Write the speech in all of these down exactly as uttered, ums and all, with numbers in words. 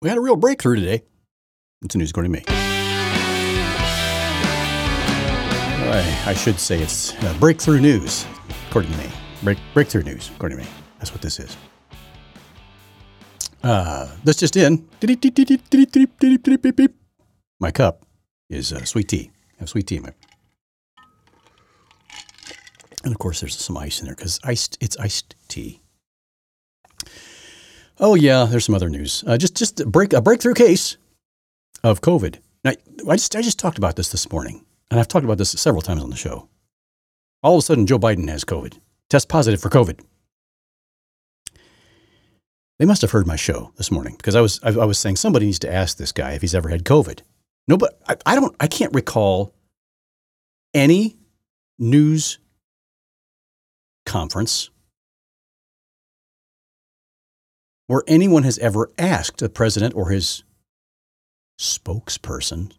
We had a real breakthrough today. It's news according to me. I, I should say it's uh, breakthrough news, according to me. Break, breakthrough news, according to me. That's what this is. Uh, this just in. My cup is uh, sweet tea. I have sweet tea in my. And of course, there's some ice in there because iced. It's iced tea. Oh yeah, there's some other news. Uh, just just a break a breakthrough case of COVID. Now, I just I just talked about this this morning, and I've talked about this several times on the show. All of a sudden, Joe Biden has COVID. Test positive for COVID. They must have heard my show this morning because I was I, I was saying somebody needs to ask this guy if he's ever had COVID. No, but I, I don't. I can't recall any news conference where anyone has ever asked the president or his spokesperson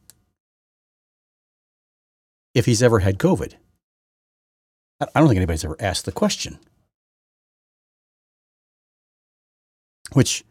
if he's ever had COVID. I don't think anybody's ever asked the question. Which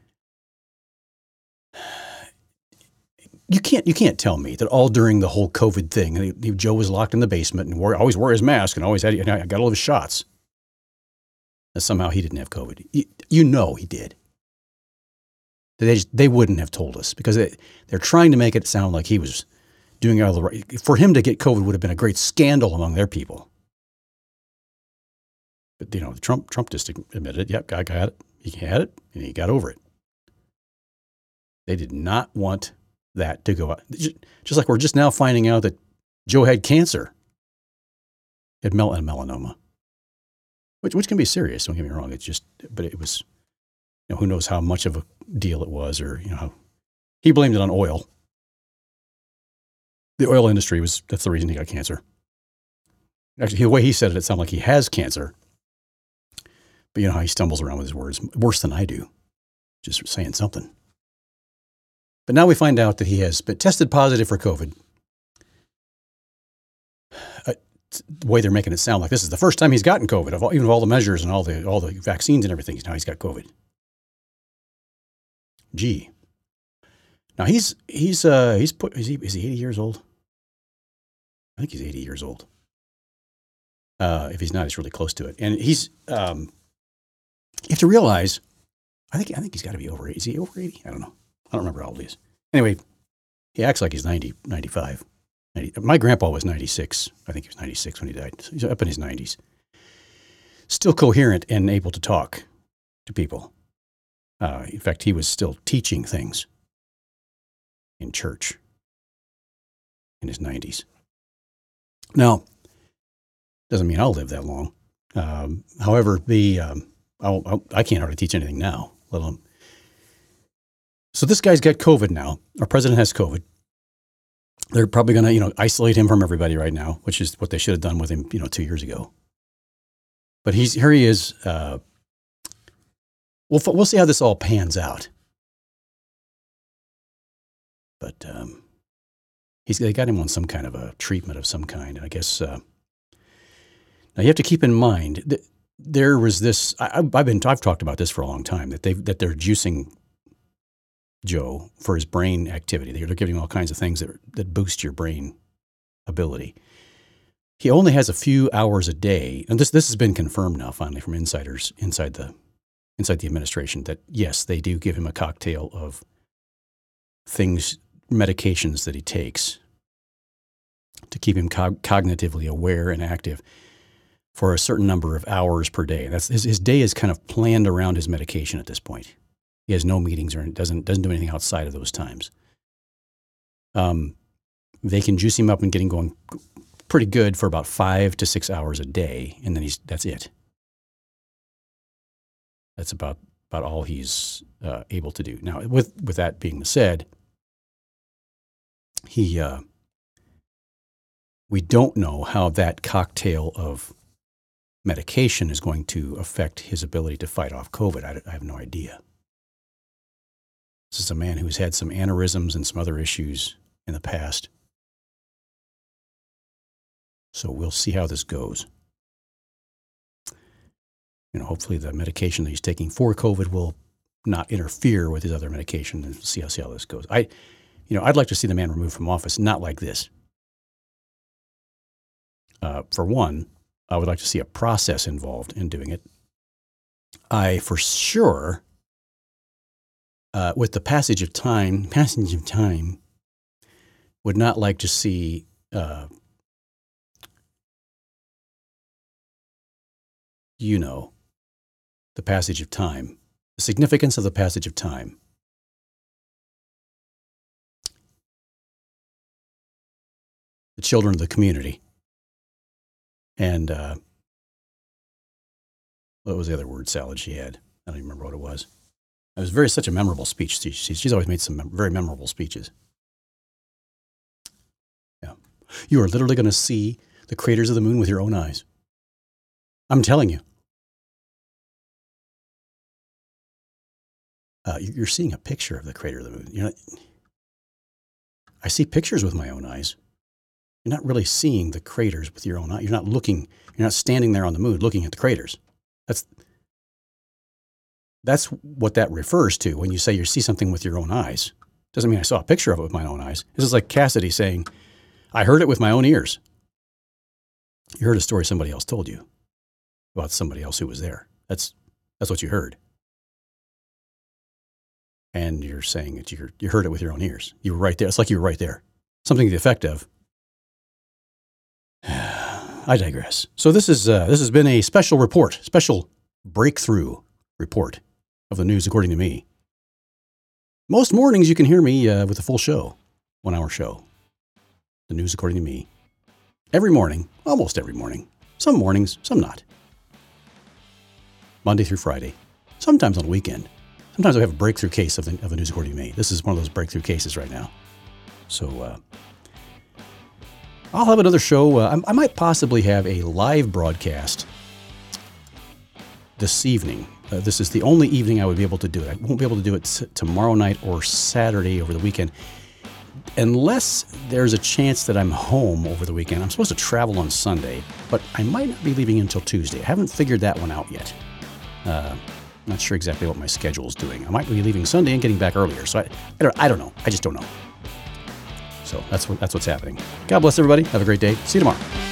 you can't you can't tell me that all during the whole COVID thing, he, he, Joe was locked in the basement and wore, always wore his mask and always had and I got all of his shots. And somehow he didn't have COVID. You, you know he did. They just, they wouldn't have told us because they, they're trying to make it sound like he was doing all the right. For him to get COVID would have been a great scandal among their people. But, you know, Trump Trump just admitted, yep, I got it. He had it, and he got over it. They did not want that to go out. Just like we're just now finding out that Joe had cancer. He had mel- melanoma, which which can be serious. Don't get me wrong. It's just, but it was, you know, who knows how much of a deal it was, or you know, how, he blamed it on oil. The oil industry was that's the reason he got cancer. Actually, the way he said it, it sounded like he has cancer. But you know how he stumbles around with his words worse than I do, just saying something. But now we find out that he has been tested positive for COVID. Uh, the way they're making it sound like this is the first time he's gotten COVID, of all, even of all the measures and all the all the vaccines and everything. Now he's got COVID. Gee. Now he's he's uh he's put is he is he eighty years old? I think he's eighty years old. Uh, if he's not, he's really close to it. And he's um. You have to realize, I think I think he's got to be over eighty. Is he over eighty? I don't know. I don't remember how old he is. Anyway, he acts like he's ninety, ninety-five. ninety. My grandpa was ninety-six. I think he was ninety-six when he died. So he's up in his nineties. Still coherent and able to talk to people. Uh, in fact, he was still teaching things in church in his nineties. Now, doesn't mean I'll live that long. Um, however, the... Um, I'll, I'll, I can't hardly teach anything now, let alone. So this guy's got COVID now. Our president has COVID. They're probably going to, you know, isolate him from everybody right now, which is what they should have done with him, you know, two years ago. But he's here. He is. Uh, we'll we'll see how this all pans out. But um, he's they got him on some kind of a treatment of some kind. I guess. Uh, now you have to keep in mind that. There was this. I, I've been. I've talked about this for a long time. That they that they're juicing Joe for his brain activity. They're giving him all kinds of things that that boost your brain ability. He only has a few hours a day, and this this has been confirmed now finally from insiders inside the inside the administration that yes, they do give him a cocktail of things, medications that he takes to keep him cog- cognitively aware and active for a certain number of hours per day. That's his, his day is kind of planned around his medication at this point. He has no meetings or doesn't doesn't do anything outside of those times. Um, they can juice him up and get him going pretty good for about five to six hours a day, and then he's that's it. That's about about all he's uh, able to do. Now, with with that being said, he uh, we don't know how that cocktail of medication is going to affect his ability to fight off COVID. I, I have no idea. This is a man who's had some aneurysms and some other issues in the past. So we'll see how this goes. You know, hopefully the medication that he's taking for COVID will not interfere with his other medication and see how, see how this goes. I, you know, I'd like to see the man removed from office, not like this. Uh, for one, I would like to see a process involved in doing it. I, for sure, uh, with the passage of time, passage of time, would not like to see uh, you know, the passage of time, the significance of the passage of time. The children of the community. And uh, what was the other word salad she had? I don't even remember what it was. It was very such a memorable speech. She, she's always made some mem- very memorable speeches. Yeah. You are literally going to see the craters of the moon with your own eyes. I'm telling you. Uh, you're seeing a picture of the crater of the moon. You're not, I see pictures with my own eyes. You're not really seeing the craters with your own eye. You're not looking, you're not standing there on the moon looking at the craters. That's, that's what that refers to when you say you see something with your own eyes. Doesn't mean I saw a picture of it with my own eyes. This is like Cassidy saying, I heard it with my own ears. You heard a story somebody else told you about somebody else who was there. That's, that's what you heard. And you're saying that you you heard it with your own ears. You were right there. It's like you were right there. Something to the effect of, I digress. So this is uh, this has been a special report, special breakthrough report of the news according to me. Most mornings you can hear me uh, with a full show, one hour show. The news according to me. Every morning, almost every morning. Some mornings, some not. Monday through Friday. Sometimes on the weekend. Sometimes I have a breakthrough case of the, of the news according to me. This is one of those breakthrough cases right now. So uh, I'll have another show. Uh, I, I might possibly have a live broadcast this evening. Uh, this is the only evening I would be able to do it. I won't be able to do it s- tomorrow night or Saturday over the weekend. Unless there's a chance that I'm home over the weekend. I'm supposed to travel on Sunday, but I might not be leaving until Tuesday. I haven't figured that one out yet. Uh, I'm not sure exactly what my schedule is doing. I might be leaving Sunday and getting back earlier. So I, I, don't, I don't know. I just don't know. So that's what, that's what's happening. God bless everybody. Have a great day. See you tomorrow.